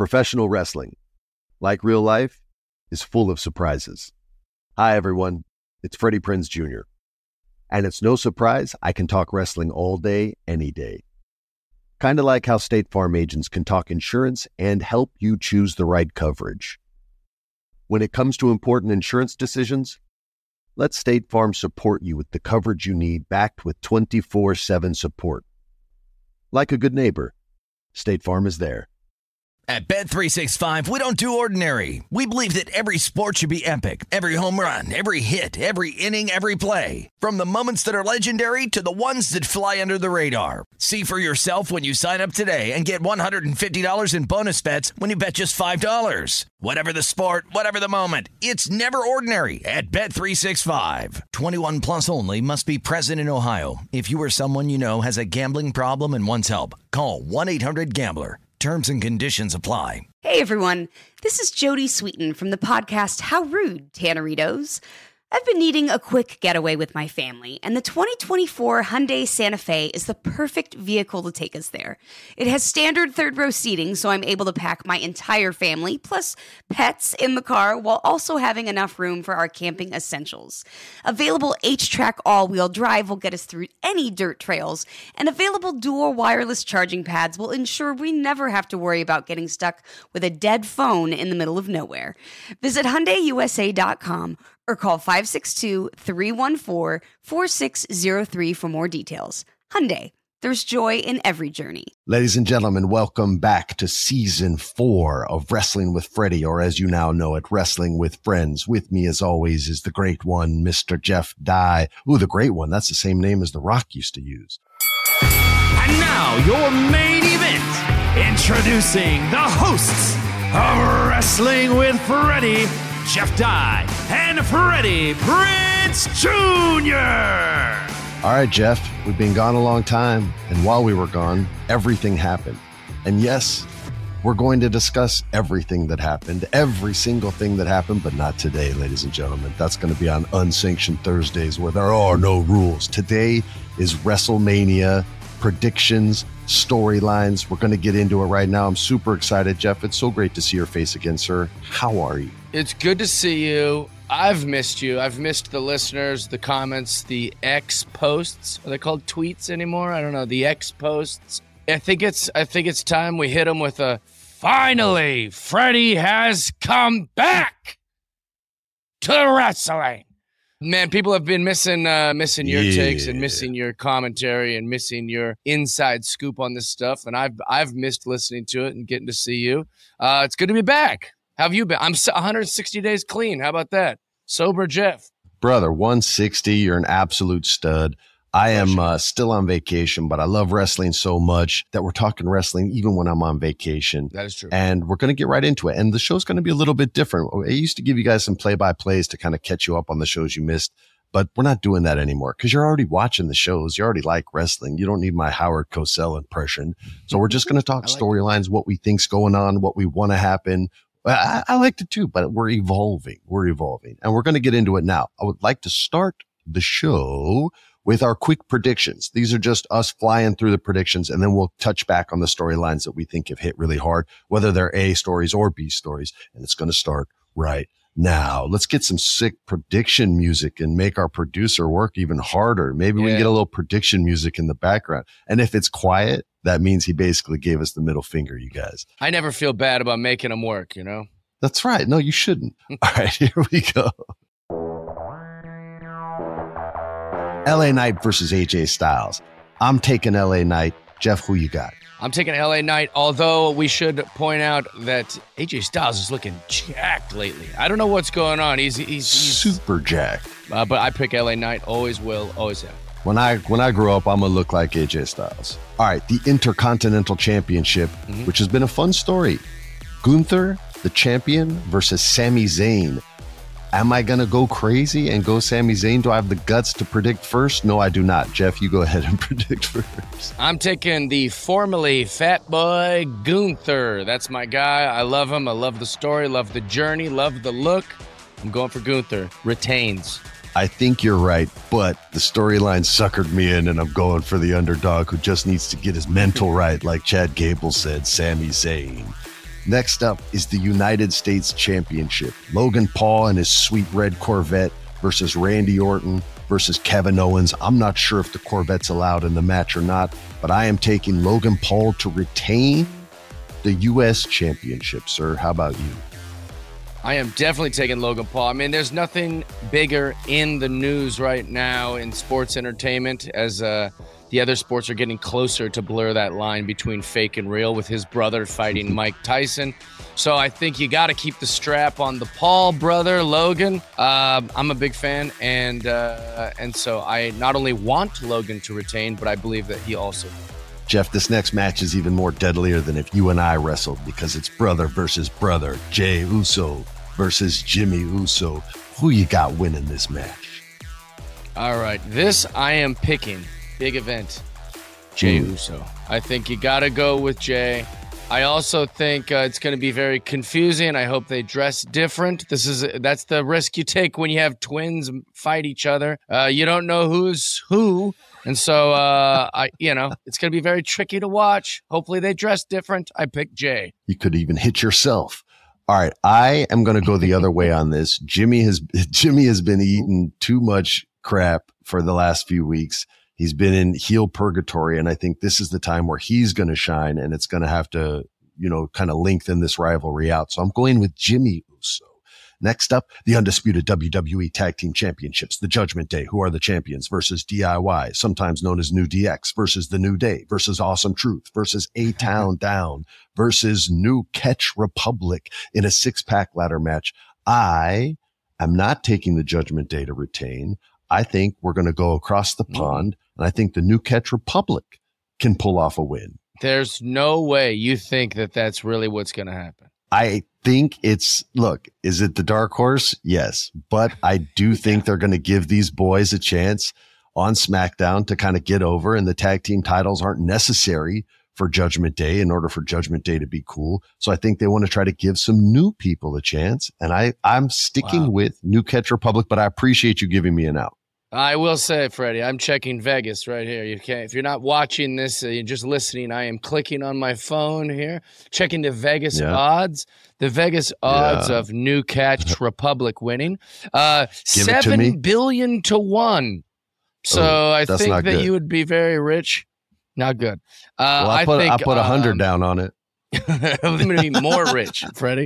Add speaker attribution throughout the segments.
Speaker 1: Professional wrestling, like real life, is full of surprises. Hi, everyone. It's Freddie Prinze Jr. And it's no surprise I can talk wrestling all day, any day. Kind of like how State Farm agents can talk insurance and help you choose the right coverage. When it comes to important insurance decisions, let State Farm support you with the coverage you need, backed with 24/7 support. Like a good neighbor, State Farm is there.
Speaker 2: At Bet365, we don't do ordinary. We believe that every sport should be epic. Every home run, every hit, every inning, every play. From the moments that are legendary to the ones that fly under the radar. See for yourself when you sign up today and get $150 in bonus bets when you bet just $5. Whatever the sport, whatever the moment, it's never ordinary at Bet365. 21 plus only. Must be present in Ohio. If you or someone you know has a gambling problem and wants help, call 1-800-GAMBLER. Terms and conditions apply.
Speaker 3: Hey everyone, this is Jodie Sweetin from the podcast How Rude, Tanneritos. I've been needing a quick getaway with my family, and the 2024 Hyundai Santa Fe is the perfect vehicle to take us there. It has standard third-row seating, so I'm able to pack my entire family, plus pets, in the car, while also having enough room for our camping essentials. Available H-Track all-wheel drive will get us through any dirt trails, and available dual wireless charging pads will ensure we never have to worry about getting stuck with a dead phone in the middle of nowhere. Visit HyundaiUSA.com or call 562-314-4603 for more details. Hyundai, there's joy in every journey.
Speaker 1: Ladies and gentlemen, welcome back to Season 4 of Wrestling with Freddie, or as you now know it, Wrestling with Friends. With me, as always, is the great one, Mr. Jeff Dye. Ooh, the great one. That's the same name as The Rock used to use.
Speaker 4: And now, your main event. Introducing the hosts of Wrestling with Freddie, Jeff Dye, and Freddie Prinze Jr.
Speaker 1: All right, Jeff, we've been gone a long time, and while we were gone, everything happened. And yes, we're going to discuss everything that happened, every single thing that happened, but not today, ladies and gentlemen. That's going to be on Unsanctioned Thursdays, where there are no rules. Today is WrestleMania predictions, storylines. We're going to get into it right now. I'm super excited, Jeff. It's so great to see your face again, sir. How are you?
Speaker 5: It's good to see you. I've missed you. I've missed the listeners, the comments, the X posts. Are they called tweets anymore? I don't know. The X posts. I think it's time we hit them with a finally. Freddie has come back to wrestling. Man, people have been missing your takes and missing your commentary and missing your inside scoop on this stuff. And I've missed listening to it and getting to see you. It's good to be back. How have you been? I'm 160 days clean. How about that? Sober Jeff.
Speaker 1: Brother, 160. You're an absolute stud. I am still on vacation, but I love wrestling so much that we're talking wrestling even when I'm on vacation.
Speaker 5: That is true.
Speaker 1: And we're going to get right into it. And the show's going to be a little bit different. I used to give you guys some play-by-plays to kind of catch you up on the shows you missed, but we're not doing that anymore because you're already watching the shows. You already like wrestling. You don't need my Howard Cosell impression. So we're just going to talk storylines, what we think's going on, what we want to happen. I liked it too, but we're evolving. And we're going to get into it now. I would like to start the show with our quick predictions. These are just us flying through the predictions, and then we'll touch back on the storylines that we think have hit really hard, whether they're A stories or B stories. And it's going to start right now. Let's get some sick prediction music and make our producer work even harder. Maybe we can get a little prediction music in the background. And if it's quiet, that means he basically gave us the middle finger, you guys.
Speaker 5: I never feel bad about making them work, you know?
Speaker 1: That's right. No, you shouldn't. All right, here we go. LA Knight versus AJ Styles. I'm taking LA Knight. Jeff, who you got?
Speaker 5: I'm taking LA Knight, although we should point out that AJ Styles is looking jacked lately. I don't know what's going on. He's
Speaker 1: super jacked.
Speaker 5: But I pick LA Knight. Always will, always have.
Speaker 1: When I grow up, I'm going to look like AJ Styles. All right, the Intercontinental Championship, which has been a fun story. Gunther, the champion, versus Sami Zayn. Am I going to go crazy and go Sami Zayn? Do I have the guts to predict first? No, I do not. Jeff, you go ahead and predict first.
Speaker 5: I'm taking the formerly Fat Boy Gunther. That's my guy. I love him. I love the story, love the journey, love the look. I'm going for Gunther. Retains.
Speaker 1: I think you're right, but the storyline suckered me in, and I'm going for the underdog who just needs to get his mental right, like Chad Gable said, Sami Zayn. Next up is the United States Championship. Logan Paul and his sweet red Corvette versus Randy Orton versus Kevin Owens. I'm not sure if the Corvette's allowed in the match or not, but I am taking Logan Paul to retain the U.S. Championship, sir. How about you?
Speaker 5: I am definitely taking Logan Paul. I mean, there's nothing bigger in the news right now in sports entertainment as the other sports are getting closer to blur that line between fake and real with his brother fighting Mike Tyson. So I think you got to keep the strap on the Paul brother, Logan. I'm a big fan, and so I not only want Logan to retain, but I believe that he also will.
Speaker 1: Jeff, this next match is even more deadlier than if you and I wrestled because it's brother versus brother. Jey Uso versus Jimmy Uso. Who you got winning this match?
Speaker 5: All right, this I am picking. Big event. Jey Uso. I think you got to go with Jey. I also think it's going to be very confusing. I hope they dress different. That's the risk you take when you have twins fight each other. You don't know who's who. And so, it's going to be very tricky to watch. Hopefully they dress different. I picked Jey.
Speaker 1: You could even hit yourself. All right, I am going to go the other way on this. Jimmy has been eating too much crap for the last few weeks. He's been in heel purgatory, and I think this is the time where he's going to shine, and it's going to have to, kind of lengthen this rivalry out. So I'm going with Jimmy Uso. Next up, the undisputed WWE Tag Team Championships, the Judgment Day, who are the champions, versus DIY, sometimes known as New DX, versus the New Day, versus Awesome Truth, versus A-Town Down, versus New Catch Republic in a 6-pack ladder match. I am not taking the Judgment Day to retain. I think we're going to go across the pond, and I think the New Catch Republic can pull off a win.
Speaker 5: There's no way you think that that's really what's going to happen.
Speaker 1: I think is it the dark horse? Yes. But I do think they're going to give these boys a chance on SmackDown to kind of get over, and the tag team titles aren't necessary for Judgment Day in order for Judgment Day to be cool. So I think they want to try to give some new people a chance. And I'm sticking with New Catch Republic, but I appreciate you giving me an out.
Speaker 5: I will say, Freddie, I'm checking Vegas right here. If you're not watching this, you're just listening. I am clicking on my phone here, checking the Vegas odds. The Vegas odds of New Catch Republic winning, 7 billion to 1. So I think that you would be very rich. Not good.
Speaker 1: I put 100 down on it.
Speaker 5: I'm going to be more rich, Freddie.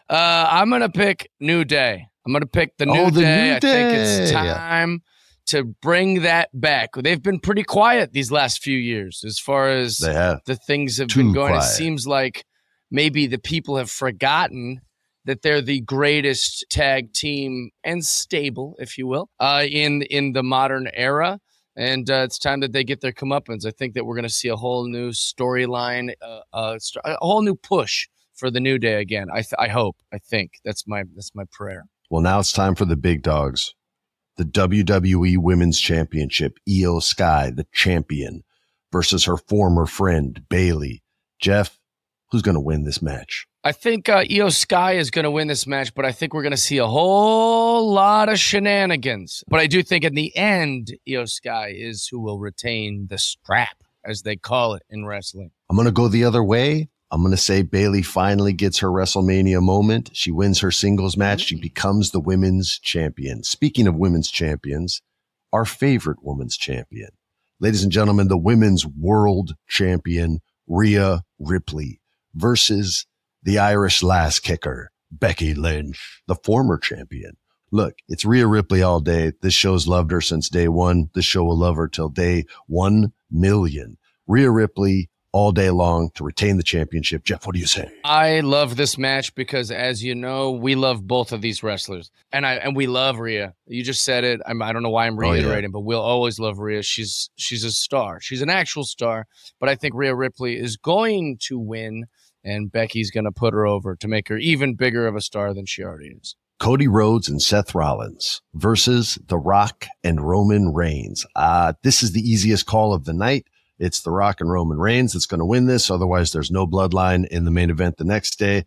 Speaker 5: I'm going to pick New Day. I'm going to pick the New Day. I think it's time to bring that back. They've been pretty quiet these last few years as far as the things have been going. Quiet. It seems like maybe the people have forgotten that they're the greatest tag team and stable, if you will, in the modern era. And it's time that they get their comeuppance. I think that we're going to see a whole new storyline, a whole new push for the New Day again. I hope. I think that's my prayer.
Speaker 1: Well, now it's time for the big dogs. The WWE Women's Championship, Io Sky, the champion, versus her former friend, Bayley. Jeff, who's going to win this match?
Speaker 5: I think Io Sky is going to win this match, but I think we're going to see a whole lot of shenanigans. But I do think in the end, Io Sky is who will retain the strap, as they call it in wrestling.
Speaker 1: I'm going to go the other way. I'm going to say Bayley finally gets her WrestleMania moment. She wins her singles match. She becomes the women's champion. Speaking of women's champions, our favorite women's champion. Ladies and gentlemen, the women's world champion, Rhea Ripley, versus the Irish lass kicker, Becky Lynch, the former champion. Look, it's Rhea Ripley all day. This show's loved her since day one. This show will love her till day 1 million. Rhea Ripley all day long to retain the championship. Jeff, what do you say?
Speaker 5: I love this match because, as you know, we love both of these wrestlers. And we love Rhea. You just said it. I don't know why I'm reiterating, but we'll always love Rhea. She's a star. She's an actual star. But I think Rhea Ripley is going to win, and Becky's going to put her over to make her even bigger of a star than she already is.
Speaker 1: Cody Rhodes and Seth Rollins versus The Rock and Roman Reigns. This is the easiest call of the night. It's The Rock and Roman Reigns that's going to win this. Otherwise, there's no bloodline in the main event the next day.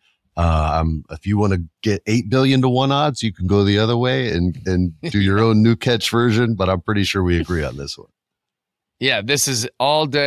Speaker 1: If you want to get 8 billion to 1 odds, you can go the other way and do your own New Catch version. But I'm pretty sure we agree on this one.
Speaker 5: Yeah, this is all day.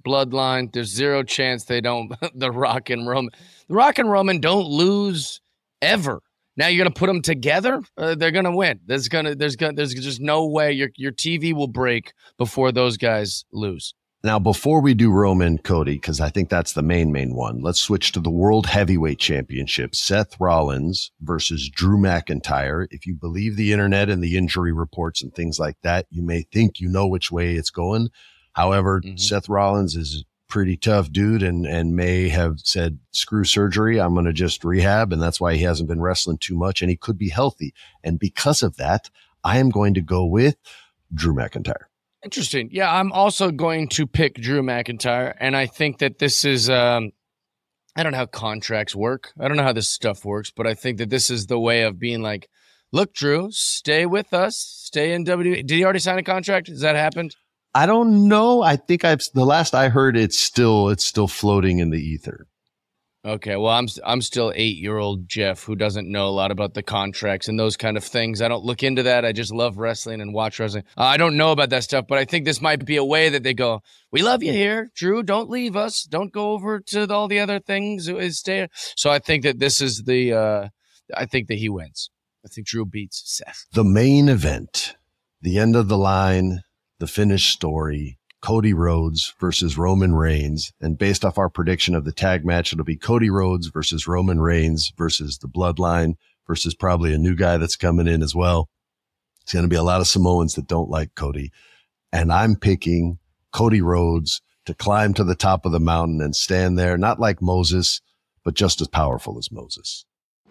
Speaker 5: Bloodline. There's zero chance they don't. The Rock and Roman don't lose ever. Now you're gonna put them together. They're gonna win. There's just no way your TV will break before those guys lose.
Speaker 1: Now, before we do Roman Cody, because I think that's the main one, let's switch to the World Heavyweight Championship. Seth Rollins versus Drew McIntyre. If you believe the internet and the injury reports and things like that, you may think you know which way it's going. However, Seth Rollins is a pretty tough dude and may have said, screw surgery, I'm going to just rehab. And that's why he hasn't been wrestling too much, and he could be healthy. And because of that, I am going to go with Drew McIntyre.
Speaker 5: Interesting. Yeah, I'm also going to pick Drew McIntyre, and I think that this is I don't know how contracts work. I don't know how this stuff works, but I think that this is the way of being like, look, Drew, stay with us, stay in WWE. Did he already sign a contract? Has that happened?
Speaker 1: I don't know. I think the last I heard, it's still floating in the ether.
Speaker 5: Okay, well, I'm still 8-year-old Jeff who doesn't know a lot about the contracts and those kind of things. I don't look into that. I just love wrestling and watch wrestling. I don't know about that stuff, but I think this might be a way that they go, we love you here, Drew. Don't leave us. Don't go over to all the other things. Stay. So I think that this is I think that he wins. I think Drew beats Seth.
Speaker 1: The main event, the end of the line, the finished story. Cody Rhodes versus Roman Reigns. And based off our prediction of the tag match, it'll be Cody Rhodes versus Roman Reigns versus the Bloodline versus probably a new guy that's coming in as well. It's going to be a lot of Samoans that don't like Cody. And I'm picking Cody Rhodes to climb to the top of the mountain and stand there, not like Moses, but just as powerful as Moses.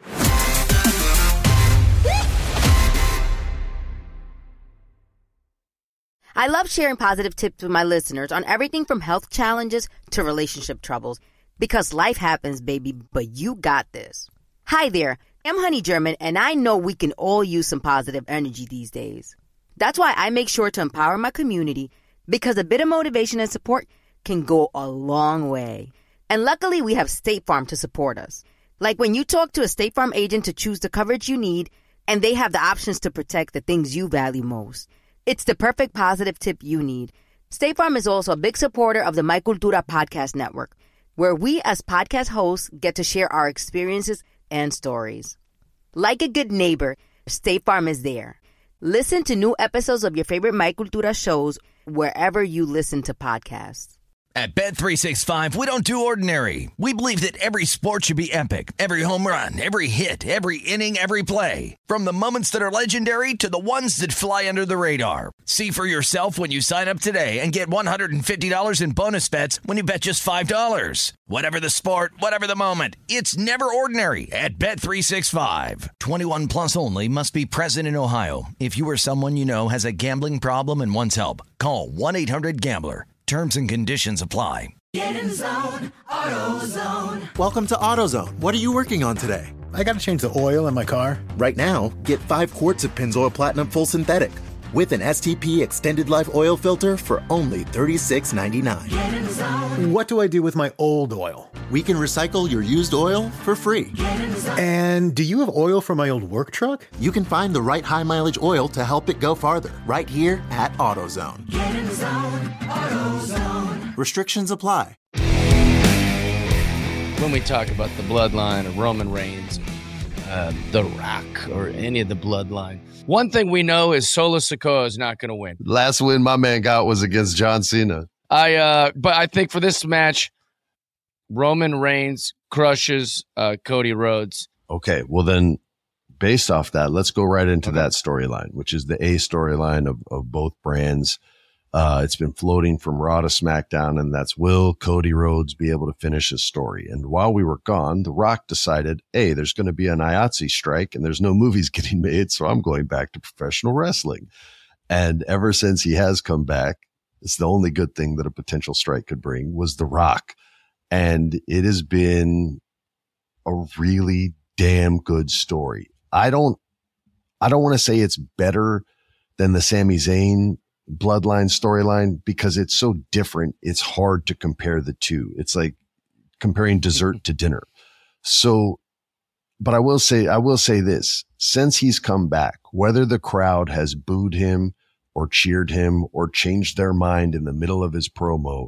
Speaker 6: I love sharing positive tips with my listeners on everything from health challenges to relationship troubles. Because life happens, baby, but you got this. Hi there, I'm Honey German, and I know we can all use some positive energy these days. That's why I make sure to empower my community, because a bit of motivation and support can go a long way. And luckily, we have State Farm to support us. Like when you talk to a State Farm agent to choose the coverage you need, and they have the options to protect the things you value most. It's the perfect positive tip you need. State Farm is also a big supporter of the My Cultura podcast network, where we as podcast hosts get to share our experiences and stories. Like a good neighbor, State Farm is there. Listen to new episodes of your favorite My Cultura shows wherever you listen to podcasts.
Speaker 2: At Bet365, we don't do ordinary. We believe that every sport should be epic. Every home run, every hit, every inning, every play. From the moments that are legendary to the ones that fly under the radar. See for yourself when you sign up today and get $150 in bonus bets when you bet just $5. Whatever the sport, whatever the moment, it's never ordinary at Bet365. 21 plus only. Must be present in Ohio. If you or someone you know has a gambling problem and wants help, call 1-800-GAMBLER. Terms and conditions apply.
Speaker 7: Get in zone, AutoZone.
Speaker 8: Welcome to AutoZone. What are you working on today?
Speaker 9: I got to change the oil in my car.
Speaker 8: Right now, get 5 quarts of Pennzoil Platinum Full Synthetic with an STP Extended Life Oil Filter for only $36.99.
Speaker 7: Get in zone.
Speaker 9: What do I do with my old oil?
Speaker 8: We can recycle your used oil for free.
Speaker 7: Get in zone.
Speaker 9: And do you have oil for my old work truck?
Speaker 8: You can find the right high-mileage oil to help it go farther right here at AutoZone.
Speaker 7: Get in zone, AutoZone.
Speaker 8: Restrictions apply.
Speaker 5: When we talk about the Bloodline or Roman Reigns, The Rock, or any of the Bloodline, one thing we know is Solo Sikoa is not going to win.
Speaker 1: Last win my man got was against John Cena.
Speaker 5: But I think for this match, Roman Reigns crushes Cody Rhodes.
Speaker 1: Okay, well then, based off that, let's go right into that storyline, which is the A storyline of both brands. It's been floating from Raw to SmackDown, and that's, will Cody Rhodes be able to finish his story? And while we were gone, The Rock decided, hey, there's going to be an IATSE strike, and there's no movies getting made, so I'm going back to professional wrestling. And ever since he has come back, it's the only good thing that a potential strike could bring was The Rock. And it has been a really damn good story. I don't want to say it's better than the Sami Zayn Bloodline storyline because it's so different. It's hard to compare the two. It's like comparing dessert to dinner. So, but I will say this, since he's come back, whether the crowd has booed him or cheered him or changed their mind in the middle of his promo,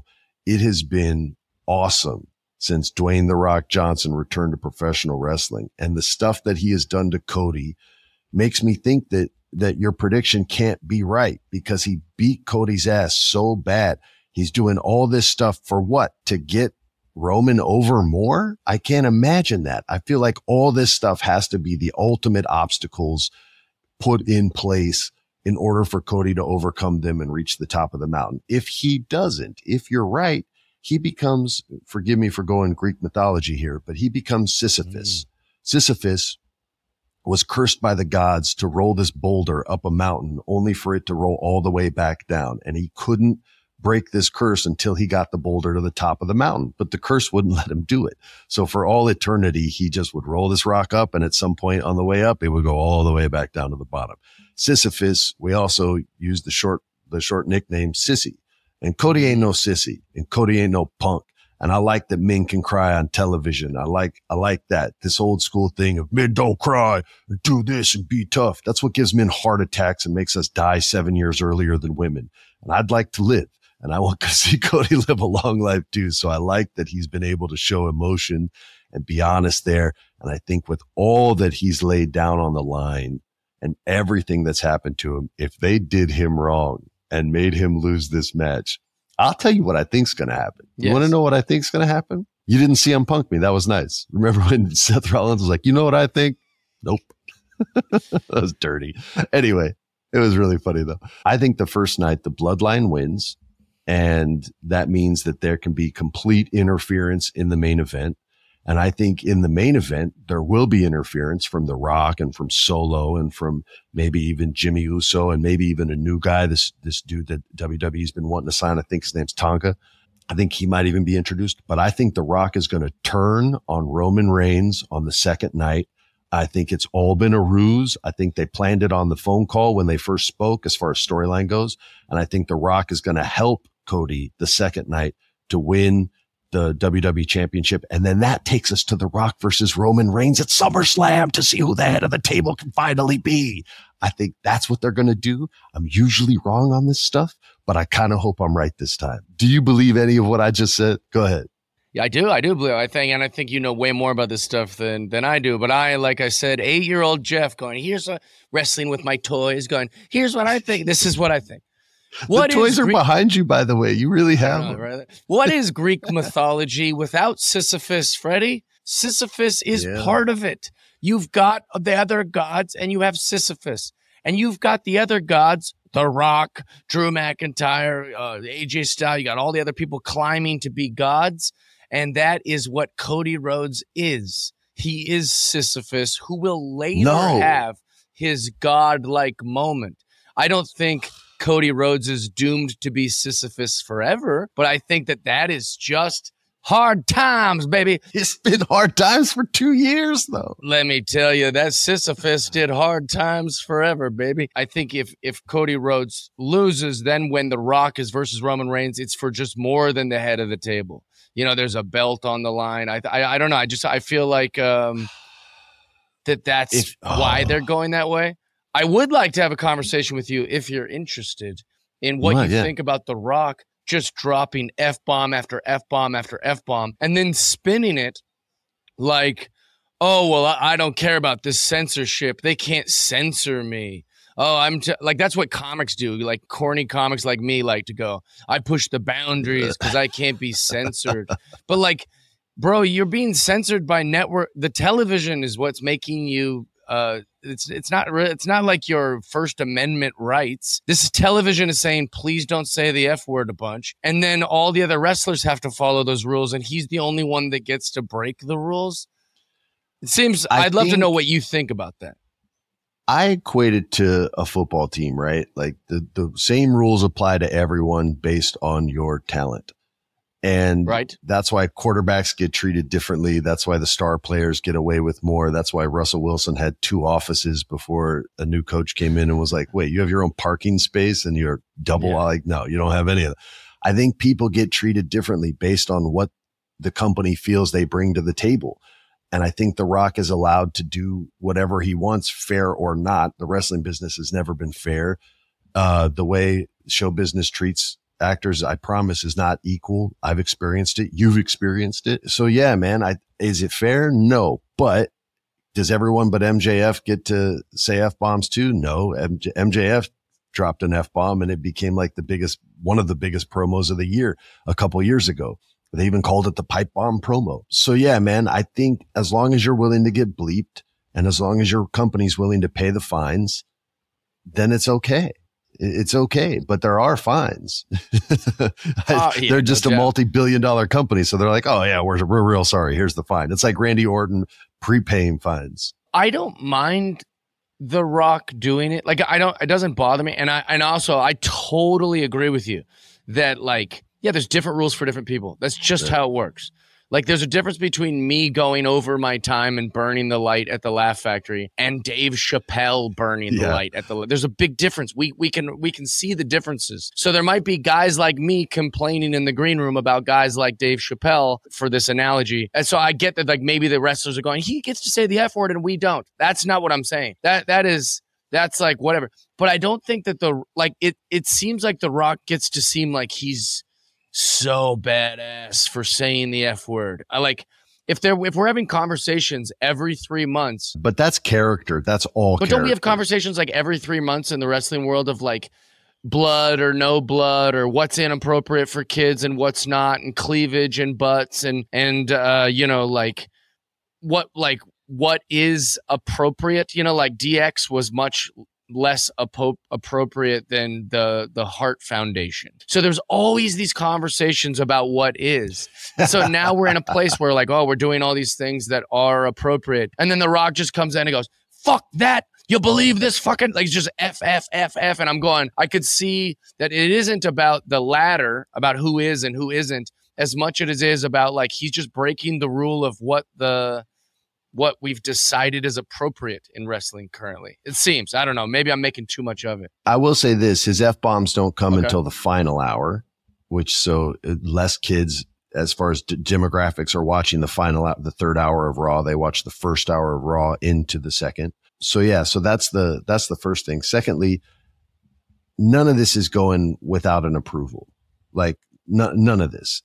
Speaker 1: it has been awesome since Dwayne "The Rock" Johnson returned to professional wrestling. And the stuff that he has done to Cody makes me think that your prediction can't be right, because he beat Cody's ass so bad. He's doing all this stuff for what? To get Roman over more? I can't imagine that. I feel like all this stuff has to be the ultimate obstacles put in place in order for Cody to overcome them and reach the top of the mountain. If he doesn't, if you're right, he becomes, forgive me for going Greek mythology here, but he becomes Sisyphus. Sisyphus was cursed by the gods to roll this boulder up a mountain, only for it to roll all the way back down. And he couldn't break this curse until he got the boulder to the top of the mountain, but the curse wouldn't let him do it. So for all eternity, he just would roll this rock up, and at some point on the way up, it would go all the way back down to the bottom. Sisyphus, we also use the short nickname Sissy, and Cody ain't no sissy, and Cody ain't no punk. And I like that men can cry on television. I like that, this old school thing of men don't cry and do this and be tough. That's what gives men heart attacks and makes us die 7 years earlier than women. And I'd like to live. And I want to see Cody live a long life too. So I like that he's been able to show emotion and be honest there. And I think with all that he's laid down on the line and everything that's happened to him, if they did him wrong and made him lose this match, I'll tell you what I think's going to happen. You want to know what I think's going to happen? You didn't CM Punk me. That was nice. Remember when Seth Rollins was like, you know what I think? Nope. That was dirty. Anyway, it was really funny though. I think the first night the Bloodline wins. And that means that there can be complete interference in the main event. And I think in the main event, there will be interference from The Rock and from Solo and from maybe even Jimmy Uso and maybe even a new guy, this dude that WWE's been wanting to sign. I think his name's Tonga. I think he might even be introduced. But I think The Rock is going to turn on Roman Reigns on the second night. I think it's all been a ruse. I think they planned it on the phone call when they first spoke as far as storyline goes. And I think The Rock is going to help Cody the second night to win the WWE championship. And then that takes us to The Rock versus Roman Reigns at SummerSlam to see who the head of the table can finally be. I think that's what they're going to do. I'm usually wrong on this stuff, but I kind of hope I'm right this time. Do you believe any of what I just said? Go ahead.
Speaker 5: Yeah, I do believe. I think you know way more about this stuff than I do. But like I said, 8-year-old Jeff going, here's wrestling with my toys, going, here's what I think. This is what I think.
Speaker 1: The toys are behind you, by the way. You really have them.
Speaker 5: Right? What is Greek mythology without Sisyphus, Freddie? Sisyphus is part of it. You've got the other gods, and you have Sisyphus. And you've got the other gods, The Rock, Drew McIntyre, AJ Styles. You got all the other people climbing to be gods. And that is what Cody Rhodes is. He is Sisyphus, who will later have his godlike moment. I don't think Cody Rhodes is doomed to be Sisyphus forever, but I think that is just hard times, baby.
Speaker 1: It's been hard times for 2 years, though.
Speaker 5: Let me tell you, that Sisyphus did hard times forever, baby. I think if Cody Rhodes loses, then when The Rock is versus Roman Reigns, it's for just more than the head of the table. You know, there's a belt on the line. I don't know. I feel like that's why they're going that way. I would like to have a conversation with you if you're interested in what you think about The Rock just dropping F-bomb after F-bomb after F-bomb and then spinning it like, oh, well, I don't care about this censorship. They can't censor me. Oh, like, that's what comics do. Like, corny comics like me like to go, I push the boundaries because I can't be censored. But, like, bro, you're being censored by network. The television is what's making you it's not like your First Amendment rights. This television is saying, please don't say the F word a bunch. And then all the other wrestlers have to follow those rules. And he's the only one that gets to break the rules. It seems, I'd love to know what you think about that.
Speaker 1: I equate it to a football team, right? Like the same rules apply to everyone based on your talent. And that's why quarterbacks get treated differently. That's why the star players get away with more. That's why Russell Wilson had 2 offices before a new coach came in and was like, wait, you have your own parking space and you're double. Like, no, you don't have any of that. I think people get treated differently based on what the company feels they bring to the table. And I think The Rock is allowed to do whatever he wants, fair or not. The wrestling business has never been fair. The way show business treats actors, I promise, is not equal. I've experienced it. You've experienced it. So yeah, man, is it fair? No. But does everyone but MJF get to say F-bombs too? No. MJF dropped an F-bomb and it became like one of the biggest promos of the year a couple years ago. They even called it the pipe bomb promo. So yeah, man, I think as long as you're willing to get bleeped and as long as your company's willing to pay the fines, then it's okay. It's okay, but there are fines. They're just a multi-billion-dollar company. So they're like, oh yeah, we're real sorry. Here's the fine. It's like Randy Orton prepaying fines.
Speaker 5: I don't mind The Rock doing it. Like, it doesn't bother me. And I totally agree with you that, like, yeah, there's different rules for different people. That's just how it works. Like, there's a difference between me going over my time and burning the light at the Laugh Factory and Dave Chappelle burning the light at the. There's a big difference. We can see the differences. So there might be guys like me complaining in the green room about guys like Dave Chappelle for this analogy. And so I get that, like, maybe the wrestlers are going, he gets to say the F word and we don't. That's not what I'm saying. That's like whatever. But I don't think that it seems like The Rock gets to seem like he's so badass for saying the F word. If we're having conversations every 3 months,
Speaker 1: but that's character. That's all.
Speaker 5: But don't we have conversations like every 3 months in the wrestling world of like blood or no blood or what's inappropriate for kids and what's not, and cleavage and butts and like what is appropriate? Like DX was much less appropriate than the Heart Foundation. So there's always these conversations about what is. So now we're in a place where like, oh, we're doing all these things that are appropriate. And then The Rock just comes in and goes, fuck that. You believe this fucking, like, just F. And I'm going, I could see that it isn't about the latter, about who is and who isn't, as much as it is about like, he's just breaking the rule of what we've decided is appropriate in wrestling currently. It seems. I don't know. Maybe I'm making too much of it.
Speaker 1: I will say this. His F-bombs don't come until the final hour, so less kids as far as demographics are watching the third hour of Raw. They watch the first hour of Raw into the second. So yeah, so that's the first thing. Secondly, none of this is going without an approval. Like none of this.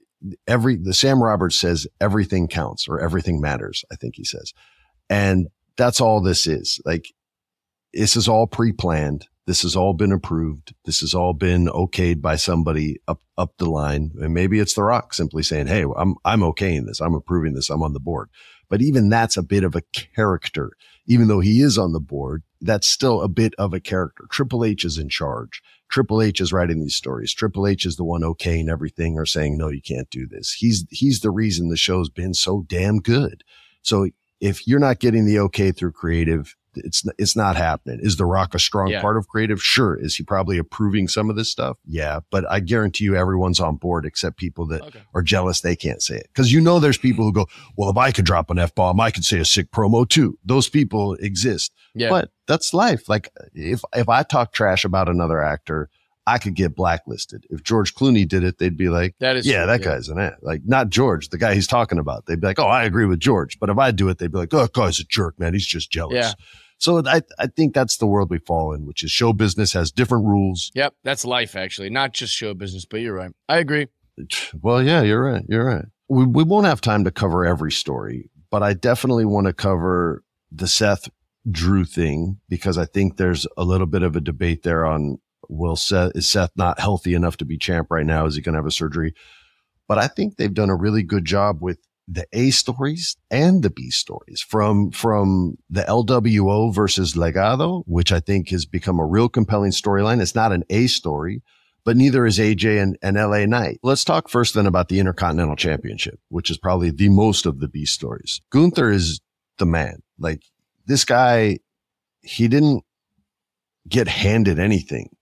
Speaker 1: The Sam Roberts says everything counts or everything matters. I think he says, and that's all this is. Like, this is all pre-planned. This has all been approved. This has all been okayed by somebody up the line. And maybe it's The Rock simply saying, hey, I'm okaying this. I'm approving this. I'm on the board. But even that's a bit of a character. Even though he is on the board, that's still a bit of a character. Triple H is in charge. Triple H is writing these stories. Triple H is the one okaying everything or saying, no, you can't do this. He's the reason the show's been so damn good. So if you're not getting the okay through creative, it's not happening. Is The Rock a strong part of creative? Sure. Is he probably approving some of this stuff? Yeah. But I guarantee you everyone's on board except people that are jealous they can't say it. Because there's people who go, well, if I could drop an F-bomb, I could say a sick promo too. Those people exist. Yeah. But that's life. Like if I talk trash about another actor, I could get blacklisted. If George Clooney did it, they'd be like, that guy's an ass. Like, not George, the guy he's talking about. They'd be like, oh, I agree with George. But if I do it, they'd be like, oh, that guy's a jerk, man. He's just jealous. Yeah. So I think that's the world we fall in, which is show business has different rules.
Speaker 5: Yep. That's life, actually. Not just show business, but you're right. I agree.
Speaker 1: Well, yeah, you're right. You're right. We won't have time to cover every story, but I definitely want to cover the Seth Drew thing because I think there's a little bit of a debate there on, is Seth not healthy enough to be champ right now? Is he going to have a surgery? But I think they've done a really good job with the A stories and the B stories from the LWO versus Legado, which I think has become a real compelling storyline. It's not an A story, but neither is AJ and LA Knight. Let's talk first then about the Intercontinental Championship, which is probably the most of the B stories. Gunther is the man. Like, this guy, he didn't get handed anything.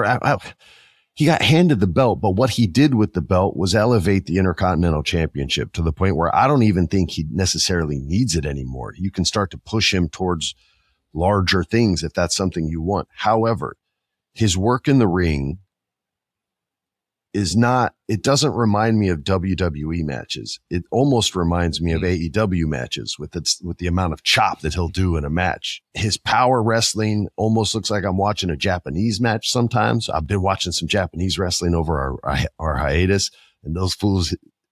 Speaker 1: He got handed the belt, but what he did with the belt was elevate the Intercontinental Championship to the point where I don't even think he necessarily needs it anymore. You can start to push him towards larger things if that's something you want. However, his work in the ring it doesn't remind me of WWE matches. It almost reminds me of AEW matches with the amount of chop that he'll do in a match. His power wrestling almost looks like I'm watching a Japanese match sometimes. I've been watching some Japanese wrestling over our hiatus, and those fools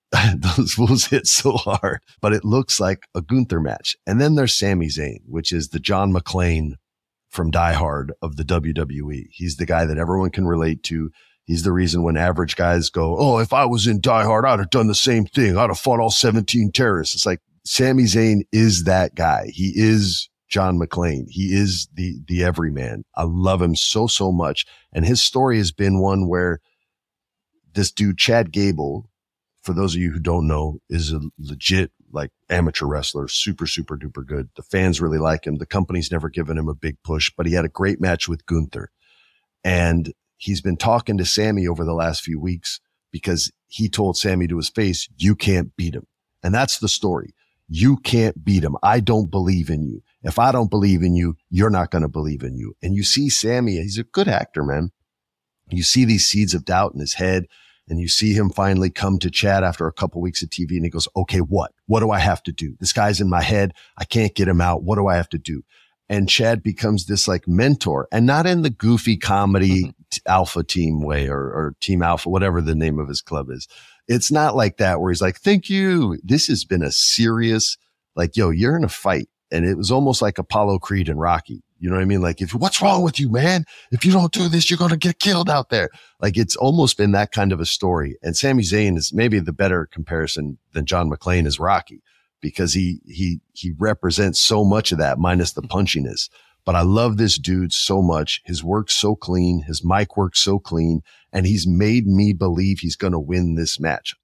Speaker 1: hit so hard, but it looks like a Gunther match. And then there's Sami Zayn, which is the John McClane from Die Hard of the WWE. He's the guy that everyone can relate to. He's the reason when average guys go, oh, if I was in Die Hard, I'd have done the same thing. I'd have fought all 17 terrorists. It's like Sami Zayn is that guy. He is John McClane. He is the everyman. I love him so much. And his story has been one where this dude, Chad Gable, for those of you who don't know, is a legit like amateur wrestler, super duper good. The fans really like him. The company's never given him a big push, but he had a great match with Gunther. And he's been talking to Sammy over the last few weeks because he told Sammy to his face, you can't beat him. And that's the story. You can't beat him. I don't believe in you. If I don't believe in you, you're not going to believe in you. And you see Sammy, he's a good actor, man. You see these seeds of doubt in his head, and you see him finally come to Chad after a couple weeks of TV, and he goes, okay, what do I have to do? This guy's in my head. I can't get him out. What do I have to do? And Chad becomes this like mentor, and not in the goofy comedy Alpha Team way or Team Alpha, whatever the name of his club is. It's not like that where he's like, thank you. This has been a serious, like, yo, you're in a fight. And it was almost like Apollo Creed and Rocky. You know what I mean? Like, what's wrong with you, man? If you don't do this, you're going to get killed out there. Like, it's almost been that kind of a story. And Sami Zayn is maybe the better comparison than John McClane is Rocky, because he represents so much of that minus the punchiness. But I love this dude so much. His work's so clean. His mic works so clean. And he's made me believe he's going to win this match.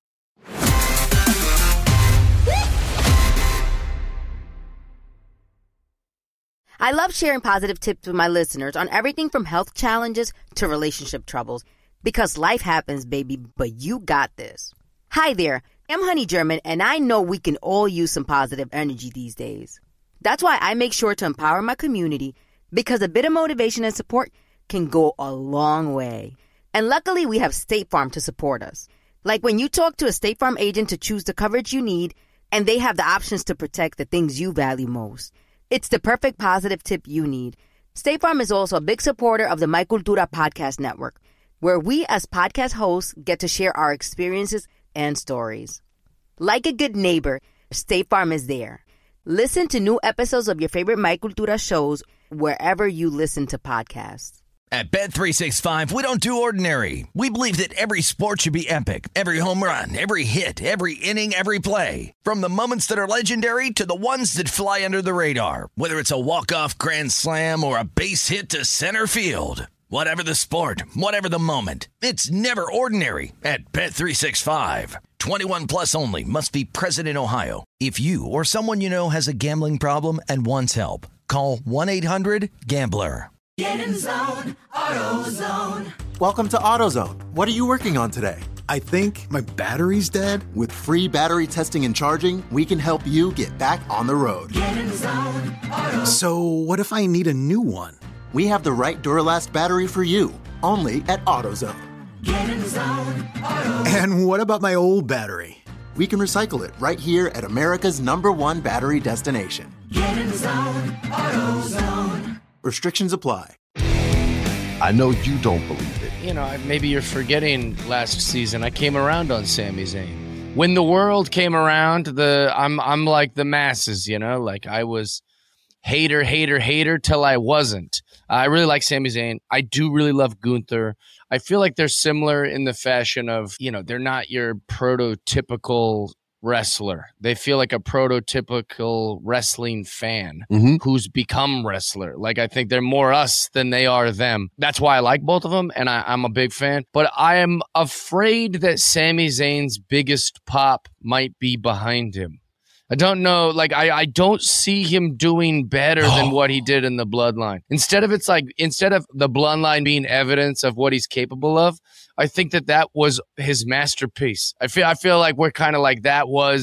Speaker 6: I love sharing positive tips with my listeners on everything from health challenges to relationship troubles. Because life happens, baby, but you got this. Hi there, I'm Honey German, and I know we can all use some positive energy these days. That's why I make sure to empower my community, because a bit of motivation and support can go a long way. And luckily, we have State Farm to support us. Like when you talk to a State Farm agent to choose the coverage you need, and they have the options to protect the things you value most. It's the perfect positive tip you need. State Farm is also a big supporter of the My Cultura podcast network, where we as podcast hosts get to share our experiences and stories. Like a good neighbor, State Farm is there. Listen to new episodes of your favorite My Cultura shows wherever you listen to podcasts.
Speaker 2: At Bet365, we don't do ordinary. We believe that every sport should be epic. Every home run, every hit, every inning, every play. From the moments that are legendary to the ones that fly under the radar. Whether it's a walk-off grand slam or a base hit to center field. Whatever the sport, whatever the moment. It's never ordinary at Bet365. 21 plus only. Must be present in Ohio. If you or someone you know has a gambling problem and wants help, call 1-800-GAMBLER.
Speaker 7: Get in zone, AutoZone.
Speaker 8: Welcome to AutoZone. What are you working on today?
Speaker 9: I think my battery's dead.
Speaker 8: With free battery testing and charging, we can help you get back on the road.
Speaker 7: Get in zone, AutoZone.
Speaker 9: So what if I need a new one?
Speaker 8: We have the right Duralast battery for you, only at AutoZone.
Speaker 7: Get in zone, AutoZone.
Speaker 9: And what about my old battery?
Speaker 8: We can recycle it right here at America's #1 battery destination.
Speaker 7: Get in zone, AutoZone.
Speaker 8: Restrictions apply.
Speaker 1: I know you don't believe it.
Speaker 5: You know, maybe you're forgetting last season. I came around on Sami Zayn. When the world came around, I'm like the masses, you know? Like I was hater till I wasn't. I really like Sami Zayn. I do really love Gunther. I feel like they're similar in the fashion of, you know, they're not your prototypical wrestler. They feel like a prototypical wrestling fan who's become wrestler. Like I think they're more us than they are them. That's why I like both of them, and I'm a big fan. But I am afraid that Sami Zayn's biggest pop might be behind him. I don't know. Like, I don't see him doing better than what he did in the Bloodline. Instead of the Bloodline being evidence of what he's capable of, I think that was his masterpiece. I feel like we're kind of like that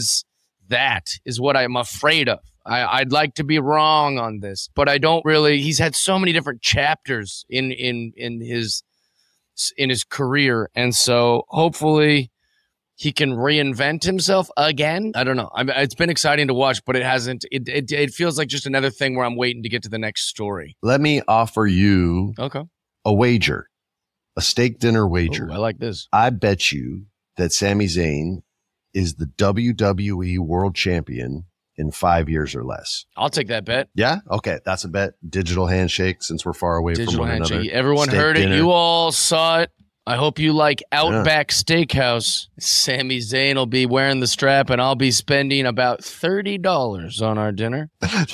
Speaker 5: is what I'm afraid of. I'd like to be wrong on this, but I don't really. He's had so many different chapters in his in his career. And so hopefully he can reinvent himself again. I don't know. It's been exciting to watch, but it hasn't. It feels like just another thing where I'm waiting to get to the next story.
Speaker 1: Let me offer you
Speaker 5: Okay.
Speaker 1: a wager, a steak dinner wager.
Speaker 5: Ooh, I like this.
Speaker 1: I bet you that Sami Zayn is the WWE World Champion in 5 years or less.
Speaker 5: I'll take that bet.
Speaker 1: Yeah? Okay, that's a bet. Digital handshake, since we're far away from one another.
Speaker 5: Everyone
Speaker 1: Steak
Speaker 5: heard
Speaker 1: dinner.
Speaker 5: it. You all saw it. I hope you like Outback Steakhouse. Sami Zayn will be wearing the strap, and I'll be spending about $30 on our dinner.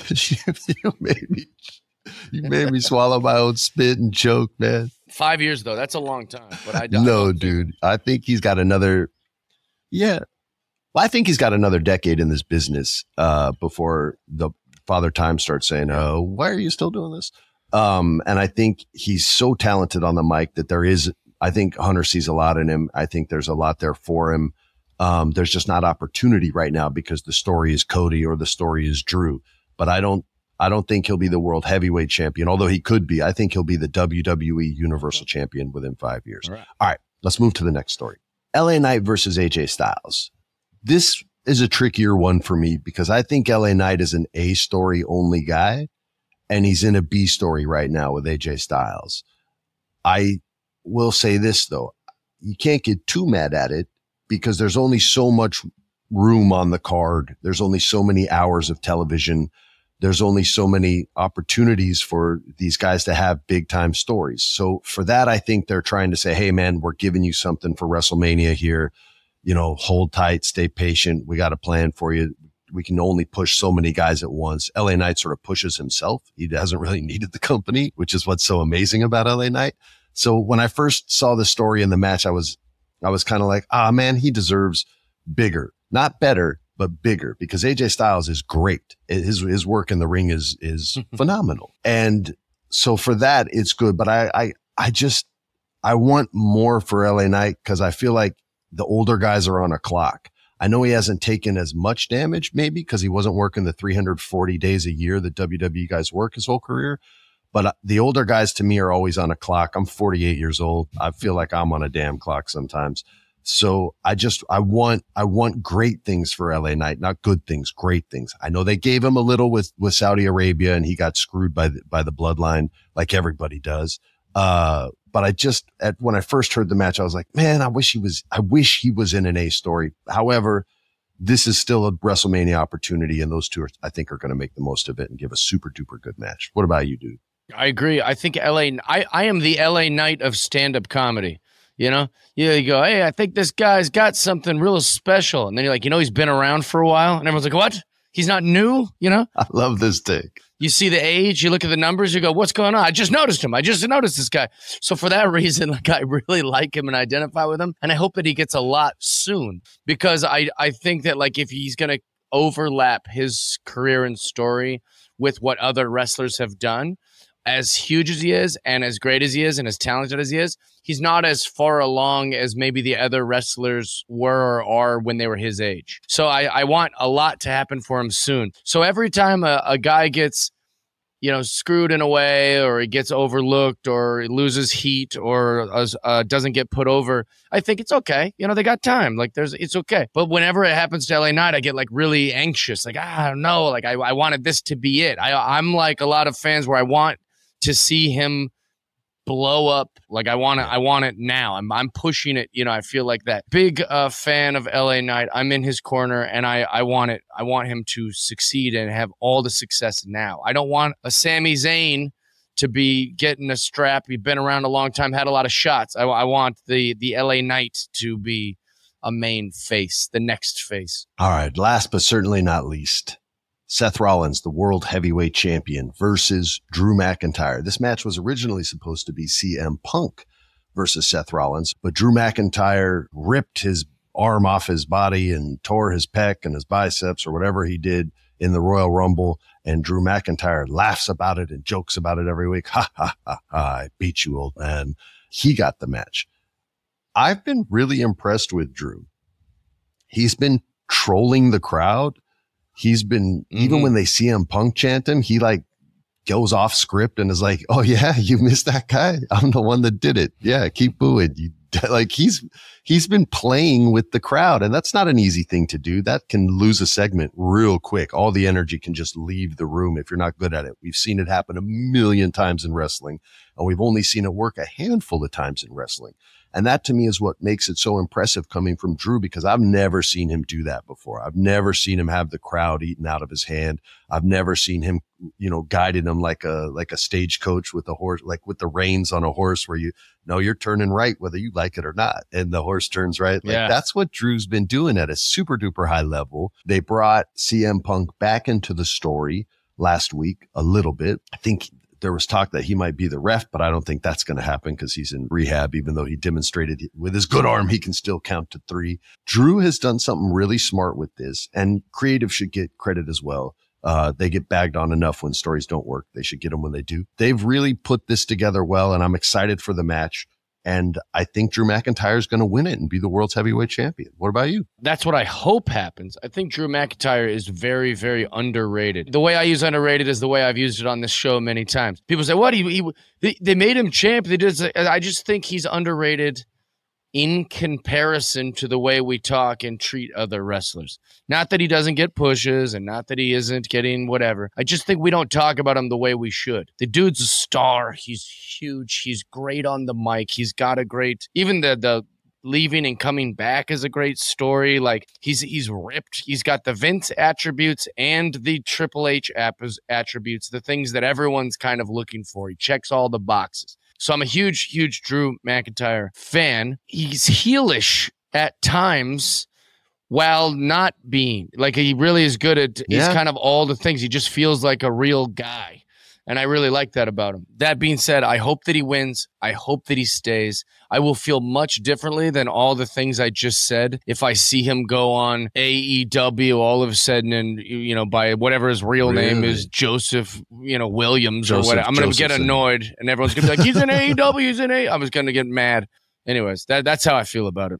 Speaker 1: You made me swallow my own spit and choke, man.
Speaker 5: 5 years, though. That's a long time. But I don't.
Speaker 1: No, dude. I think he's got another. Yeah. Well, I think he's got another decade in this business before the Father Time starts saying, "Oh, why are you still doing this?" And I think he's so talented on the mic that there is. I think Hunter sees a lot in him. I think there's a lot there for him. There's just not opportunity right now because the story is Cody or the story is Drew. But I don't think he'll be the world heavyweight champion, although he could be. I think he'll be the WWE Universal Champion within 5 years. All right, let's move to the next story. LA Knight versus AJ Styles. This is a trickier one for me because I think LA Knight is an A story only guy, and he's in a B story right now with AJ Styles. I will say this, though. You can't get too mad at it because there's only so much room on the card. There's only so many hours of television. There's only so many opportunities for these guys to have big time stories. So for that, I think they're trying to say, hey, man, we're giving you something for WrestleMania here. You know, hold tight, stay patient. We got a plan for you. We can only push so many guys at once. LA Knight sort of pushes himself. He hasn't really needed the company, which is what's so amazing about LA Knight. So when I first saw the story in the match, I was kind of like, man, he deserves bigger, not better, but bigger, because AJ Styles is great. His work in the ring is phenomenal. And so for that, it's good. But I want more for LA Knight because I feel like the older guys are on a clock. I know he hasn't taken as much damage, maybe because he wasn't working the 340 days a year that WWE guys work his whole career. But the older guys to me are always on a clock. I'm 48 years old. I feel like I'm on a damn clock sometimes. So I want great things for LA Knight, not good things, great things. I know they gave him a little with Saudi Arabia and he got screwed by the bloodline like everybody does. But when I first heard the match, I was like, man, I wish he was in an A story. However, this is still a WrestleMania opportunity, and those two I think are going to make the most of it and give a super duper good match. What about you, dude?
Speaker 5: I agree. I think I am the LA Knight of stand-up comedy. You know, you go, hey, I think this guy's got something real special. And then you're like, he's been around for a while. And everyone's like, what? He's not new,
Speaker 1: I love this take.
Speaker 5: You see the age, you look at the numbers, you go, what's going on? I just noticed him. I just noticed this guy. So for that reason, I really like him and identify with him. And I hope that he gets a lot soon because I think that if he's going to overlap his career and story with what other wrestlers have done, as huge as he is and as great as he is and as talented as he is, he's not as far along as maybe the other wrestlers were or are when they were his age. So I want a lot to happen for him soon. So every time a guy gets, screwed in a way or he gets overlooked or loses heat or doesn't get put over, I think it's okay. They got time. It's okay. But whenever it happens to LA Knight, I get really anxious. I don't know. I wanted this to be it. I'm like a lot of fans where I want to see him blow up. I want it now. I'm pushing it. I feel like that big fan of LA Knight. I'm in his corner and I want it. I want him to succeed and have all the success now. I don't want a Sami Zayn to be getting a strap. He's been around a long time, had a lot of shots. I want the LA Knight to be a main face, the next face.
Speaker 1: All right. Last but certainly not least, Seth Rollins, the world heavyweight champion, versus Drew McIntyre. This match was originally supposed to be CM Punk versus Seth Rollins, but Drew McIntyre ripped his arm off his body and tore his pec and his biceps or whatever he did in the Royal Rumble. And Drew McIntyre laughs about it and jokes about it every week. Ha, ha, ha, ha, I beat you, old man. He got the match. I've been really impressed with Drew. He's been trolling the crowd. He's been, even when they CM Punk chant him, he goes off script and is like, oh yeah, you missed that guy. I'm the one that did it. Yeah. Keep booing. Like he's been playing with the crowd, and that's not an easy thing to do. That can lose a segment real quick. All the energy can just leave the room if you're not good at it. We've seen it happen a million times in wrestling, and we've only seen it work a handful of times in wrestling. And that to me is what makes it so impressive coming from Drew, because I've never seen him do that before. I've never seen him have the crowd eaten out of his hand. I've never seen him, guiding them like a stagecoach with a horse, like with the reins on a horse where you're turning right, whether you like it or not. And the horse turns right. Like that's what Drew's been doing at a super duper high level. They brought CM Punk back into the story last week a little bit. I think there was talk that he might be the ref, but I don't think that's going to happen because he's in rehab, even though he demonstrated with his good arm, he can still count to 3. Drew has done something really smart with this, and creative should get credit as well. They get bagged on enough when stories don't work. They should get them when they do. They've really put this together well, and I'm excited for the match. And I think Drew McIntyre is going to win it and be the world's heavyweight champion. What about you?
Speaker 5: That's what I hope happens. I think Drew McIntyre is very, very underrated. The way I use underrated is the way I've used it on this show many times. People say, what? They made him champ. I just think he's underrated in comparison to the way we talk and treat other wrestlers. Not that he doesn't get pushes and not that he isn't getting whatever. I just think we don't talk about him the way we should. The dude's a star. He's huge. He's great on the mic. He's got a great, even the leaving and coming back is a great story. Like he's ripped. He's got the Vince attributes and the Triple H attributes, the things that everyone's kind of looking for. He checks all the boxes. So I'm a huge, huge Drew McIntyre fan. He's heelish at times while not being. Like he really is good at, he's kind of all the things. He just feels like a real guy. And I really like that about him. That being said, I hope that he wins. I hope that he stays. I will feel much differently than all the things I just said if I see him go on AEW all of a sudden and, by whatever his real name is, Joseph, Williams or whatever. I'm going to get annoyed and everyone's going to be like, he's in AEW, he's in AEW. I was going to get mad. Anyways, that's how I feel about it.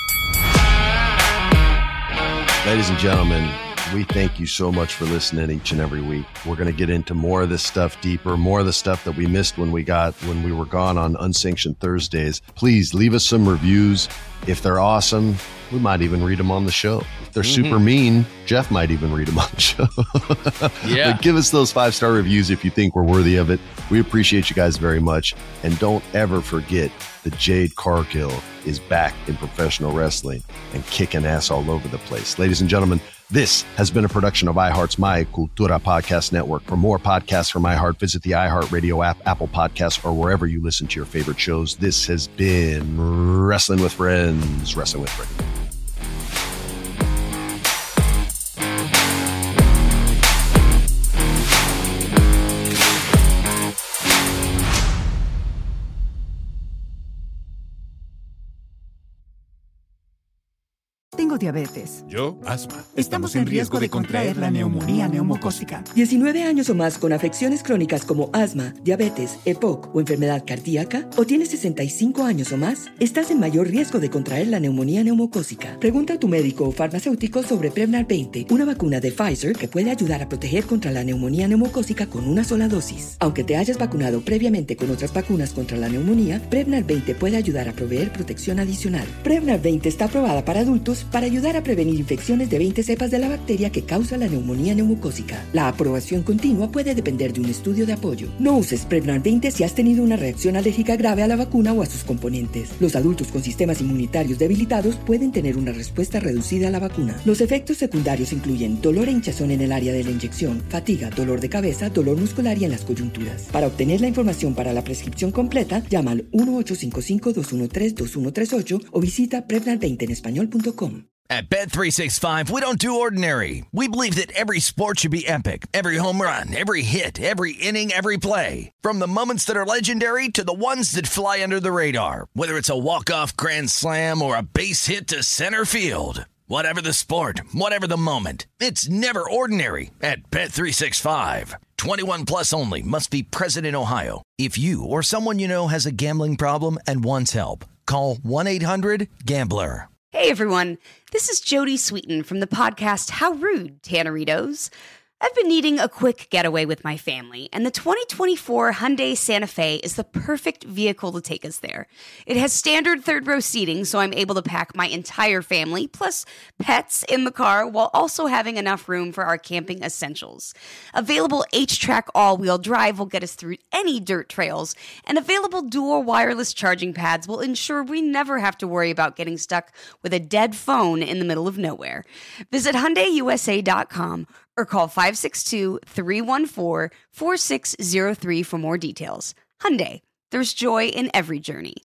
Speaker 1: Ladies and gentlemen, we thank you so much for listening each and every week. We're going to get into more of this stuff deeper, more of the stuff that we missed when we were gone on Unsanctioned Thursdays. Please leave us some reviews. If they're awesome, we might even read them on the show. If they're super mean, Jeff might even read them on the show.
Speaker 5: Yeah.
Speaker 1: But give us those 5-star reviews if you think we're worthy of it. We appreciate you guys very much. And don't ever forget that Jade Cargill is back in professional wrestling and kicking ass all over the place. Ladies and gentlemen, this has been a production of iHeart's My Cultura Podcast Network. For more podcasts from iHeart, visit the iHeartRadio app, Apple Podcasts, or wherever you listen to your favorite shows. This has been Wrestling with Friends. Wrestling with Friends.
Speaker 10: Tengo diabetes.
Speaker 11: Yo, asma.
Speaker 10: Estamos en riesgo de contraer la neumonía neumocócica.
Speaker 12: 19 años o más con afecciones crónicas como asma, diabetes, EPOC o enfermedad cardíaca, o tienes 65 años o más, estás en mayor riesgo de contraer la neumonía neumocócica. Pregunta a tu médico o farmacéutico sobre Prevnar 20, una vacuna de Pfizer que puede ayudar a proteger contra la neumonía neumocócica con una sola dosis. Aunque te hayas vacunado previamente con otras vacunas contra la neumonía, Prevnar 20 puede ayudar a proveer protección adicional. Prevnar 20 está aprobada para adultos para ayudar a prevenir infecciones de 20 cepas de la bacteria que causa la neumonía neumocócica. La aprobación continua puede depender de un estudio de apoyo. No uses Prevnar 20 si has tenido una reacción alérgica grave a la vacuna o a sus componentes. Los adultos con sistemas inmunitarios debilitados pueden tener una respuesta reducida a la vacuna. Los efectos secundarios incluyen dolor e hinchazón en el área de la inyección, fatiga, dolor de cabeza, dolor muscular y en las coyunturas. Para obtener la información para la prescripción completa, llama al 1-855-213-2138 o visita Prevnar20enespañol.com.
Speaker 2: At Bet365, we don't do ordinary. We believe that every sport should be epic. Every home run, every hit, every inning, every play. From the moments that are legendary to the ones that fly under the radar. Whether it's a walk-off grand slam or a base hit to center field. Whatever the sport, whatever the moment. It's never ordinary at Bet365. 21 plus only. Must be present in Ohio. If you or someone you know has a gambling problem and wants help, call 1-800-GAMBLER.
Speaker 3: Hey everyone, this is Jodie Sweetin from the podcast How Rude, Tanneritos. I've been needing a quick getaway with my family, and the 2024 Hyundai Santa Fe is the perfect vehicle to take us there. It has standard third-row seating, so I'm able to pack my entire family, plus pets, in the car, while also having enough room for our camping essentials. Available H-Track all-wheel drive will get us through any dirt trails, and available dual wireless charging pads will ensure we never have to worry about getting stuck with a dead phone in the middle of nowhere. Visit HyundaiUSA.com or call 562-314-4603 for more details. Hyundai, there's joy in every journey.